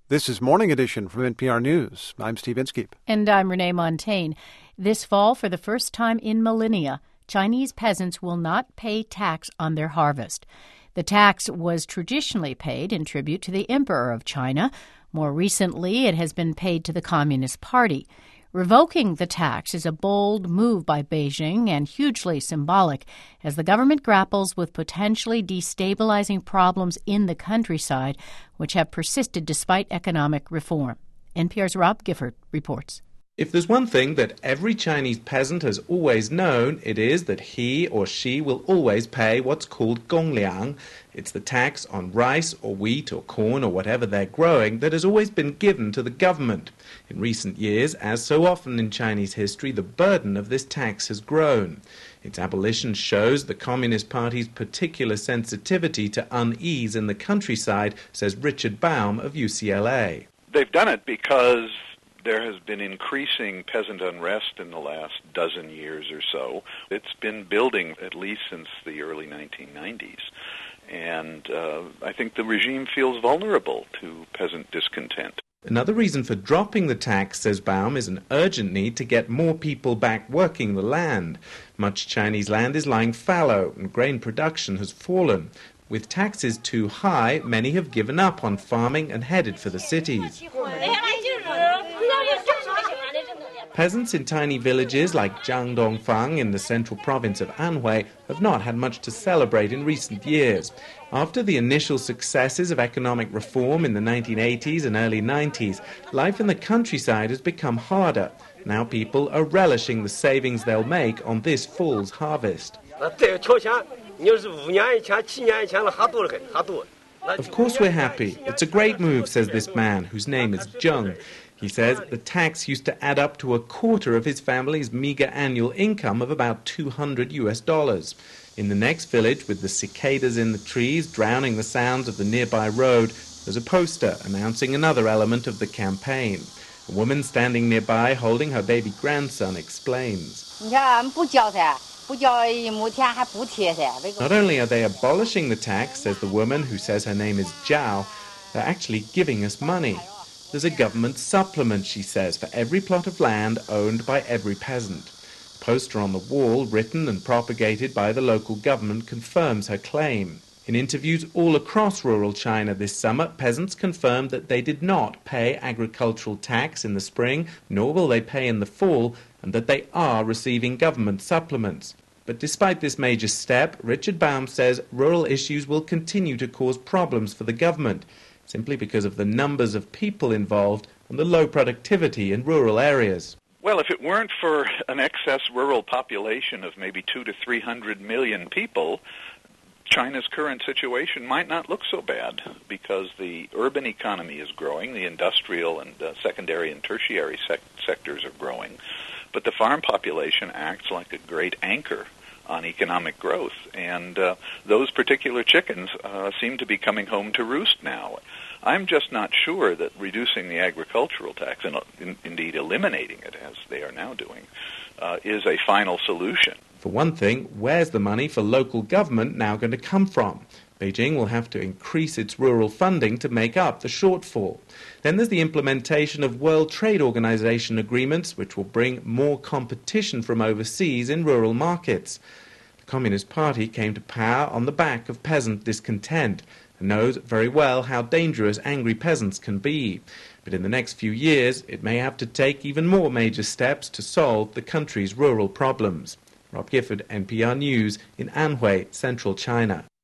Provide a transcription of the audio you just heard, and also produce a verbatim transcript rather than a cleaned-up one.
This is Morning Edition from N P R News. I'm Steve Inskeep. And I'm Renee Montaigne. This fall, for the first time in millennia, Chinese peasants will not pay tax on their harvest. The tax was traditionally paid in tribute to the Emperor of China. More recently, it has been paid to the Communist Party. Revoking the tax is a bold move by Beijing and hugely symbolic as the government grapples with potentially destabilizing problems in the countryside, which have persisted despite economic reform. N P R's Rob Gifford reports. If there's one thing that every Chinese peasant has always known, it is that he or she will always pay what's called gongliang. It's the tax on rice or wheat or corn or whatever they're growing that has always been given to the government. In recent years, as so often in Chinese history, the burden of this tax has grown. Its abolition shows the Communist Party's particular sensitivity to unease in the countryside, says Richard Baum of U C L A. They've done it because there has been increasing peasant unrest in the last dozen years or so. It's been building at least since the early nineteen nineties. And uh, I think the regime feels vulnerable to peasant discontent. Another reason for dropping the tax, says Baum, is an urgent need to get more people back working the land. Much Chinese land is lying fallow and grain production has fallen. With taxes too high, many have given up on farming and headed for the cities. Peasants in tiny villages like Jiangdongfang in the central province of Anhui have not had much to celebrate in recent years. After the initial successes of economic reform in the nineteen eighties and early nineties, life in the countryside has become harder. Now people are relishing the savings they'll make on this fall's harvest. Of course we're happy. It's a great move, says this man, whose name is Zheng. He says the tax used to add up to a quarter of his family's meager annual income of about two hundred U S dollars. In the next village, with the cicadas in the trees drowning the sounds of the nearby road, there's a poster announcing another element of the campaign. A woman standing nearby holding her baby grandson explains. Not only are they abolishing the tax, says the woman, who says her name is Zhao, they're actually giving us money. There's a government supplement, she says, for every plot of land owned by every peasant. A poster on the wall, written and propagated by the local government, confirms her claim. In interviews all across rural China this summer, peasants confirmed that they did not pay agricultural tax in the spring, nor will they pay in the fall, and that they are receiving government supplements. But despite this major step, Richard Baum says rural issues will continue to cause problems for the government, simply because of the numbers of people involved and the low productivity in rural areas. Well, if it weren't for an excess rural population of maybe two to three hundred million people, China's current situation might not look so bad, because the urban economy is growing, the industrial and uh, secondary and tertiary sec- sectors are growing, but the farm population acts like a great anchor on economic growth, and uh, those particular chickens uh, seem to be coming home to roost now. I'm just not sure that reducing the agricultural tax, and in, indeed eliminating it, as they are now doing, uh, is a final solution. For one thing, where's the money for local government now going to come from? Beijing will have to increase its rural funding to make up the shortfall. Then there's the implementation of World Trade Organization agreements, which will bring more competition from overseas in rural markets. The Communist Party came to power on the back of peasant discontent and knows very well how dangerous angry peasants can be. But in the next few years, it may have to take even more major steps to solve the country's rural problems. Rob Gifford, N P R News, in Anhui, central China.